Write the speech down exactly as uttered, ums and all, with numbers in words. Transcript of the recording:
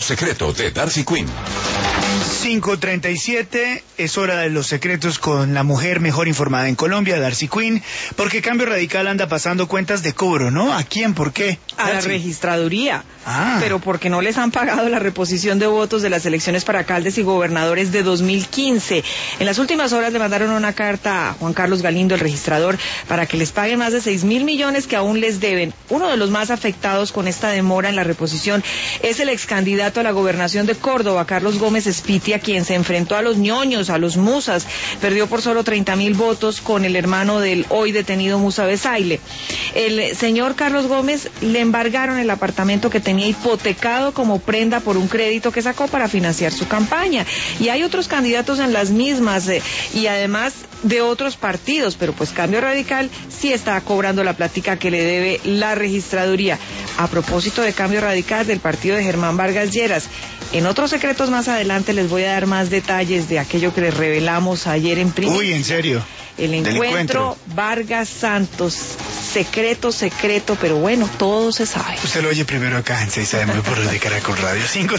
Secreto de Darcy Quinn. cinco treinta y siete, es hora de los secretos con la mujer mejor informada en Colombia, Darcy Quinn, porque Cambio Radical anda pasando cuentas de cobro, ¿no? ¿A quién? ¿Por qué? A Darcy. la registraduría. Ah. Pero porque no les han pagado la reposición de votos de las elecciones para alcaldes y gobernadores de dos mil quince. En las últimas horas le mandaron una carta a Juan Carlos Galindo, el registrador, para que les paguen más de seis mil millones que aún les deben. Uno de los más afectados con esta demora en la reposición es el ex candidato a la gobernación de Córdoba, Carlos Gómez Espitia, quien se enfrentó a los ñoños, a los musas, perdió por solo treinta mil votos con el hermano del hoy detenido Musa Besaile. El señor Carlos Gómez le embargaron el apartamento que tenía hipotecado como prenda por un crédito que sacó para financiar su campaña. Y hay otros candidatos en las mismas eh, y además de otros partidos, pero pues Cambio Radical sí está cobrando la plática que le debe la registraduría. A propósito de Cambio Radical, del partido de Germán Vargas Lleras, en otros secretos más adelante les voy a dar más detalles de aquello que les revelamos ayer en primicia. Uy, ¿en serio? El encuentro, encuentro Vargas Santos, secreto, secreto, pero bueno, todo se sabe. Usted lo oye primero acá en seis A M por los de Caracol Radio. cinco